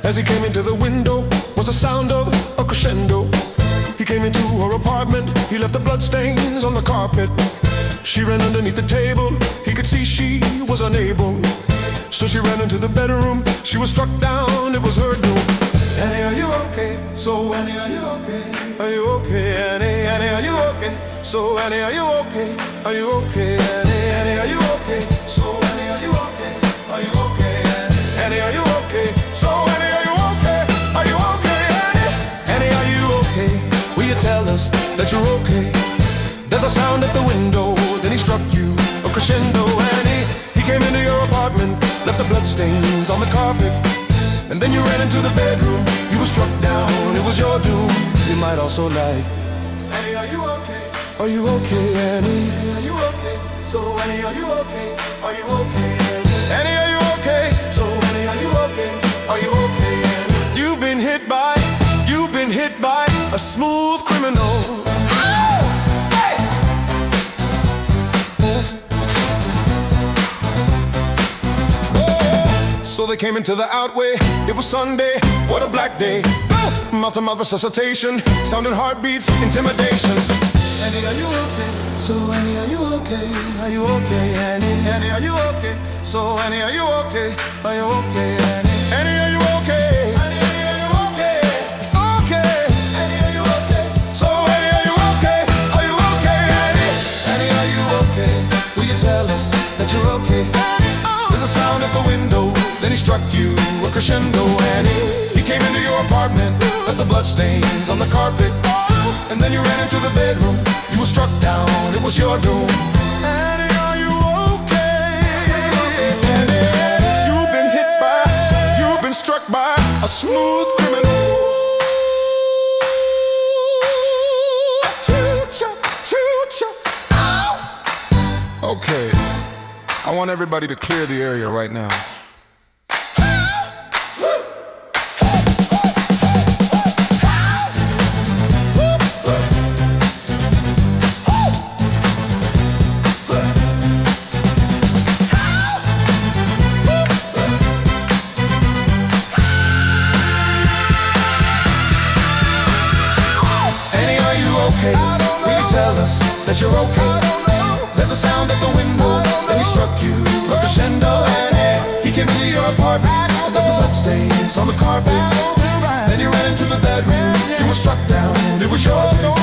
As he came into the window was the sound of a crescendo. He came into her apartment, he left the bloodstains on the carpet. She ran underneath the table, he could see she was unable. So she ran into the bedroom, she was struck down, it was her doom. Annie, are you okay? So Annie, are you okay? Are you okay, Annie? Annie, are you okay? So Annie, are you okay? Are you okay, Annie? Annie, are you okay? So Annie, are you okay? Are you okay, Annie? Annie, are you okay? So Annie, are you okay? Are you okay, Annie? Annie, are you okay? Will you tell us that you're okay? There's a sound at the window, then he struck you a crescendo. Annie, he came into your apartment, left the bloodstains on the carpet. And then you ran into the bedroom, you were struck down, it was your doom. You might also like, Annie, are you okay? Are you okay, Annie? Annie, are you okay? So Annie, are you okay? Are you okay, Annie? Annie, are you okay? So Annie, are you okay? Are you okay, Annie? You've been hit by a smooth criminal. So they came into the outway, it was Sunday, what a black day. Mouth-to-mouth resuscitation, sounding heartbeats, intimidations. Annie, are you okay? So Annie, are you okay? Are you okay, Annie? Annie, are you okay? So Annie, are you okay? Are you okay, Annie? Annie, are you okay? Annie, are you okay? Okay. Annie, are you okay? So Annie, are you okay? Are you okay, Annie? Annie, are you okay? Will you tell us that you're okay? There's a sound at the window, then he struck you a crescendo. Annie, he came into your apartment, left the bloodstains on the carpet. And then you ran into the bedroom, you were struck down, it was your doom. Annie, are you okay? Annie, you've been struck by a smooth criminal. Okay, I want everybody to clear the area right now. Okay, will you tell us that you're okay? There's a sound at the window, then he struck you a crescendo. And he came into your apartment, left the bloodstains on the carpet. Then you ran into the bedroom, you were struck down, it was yours.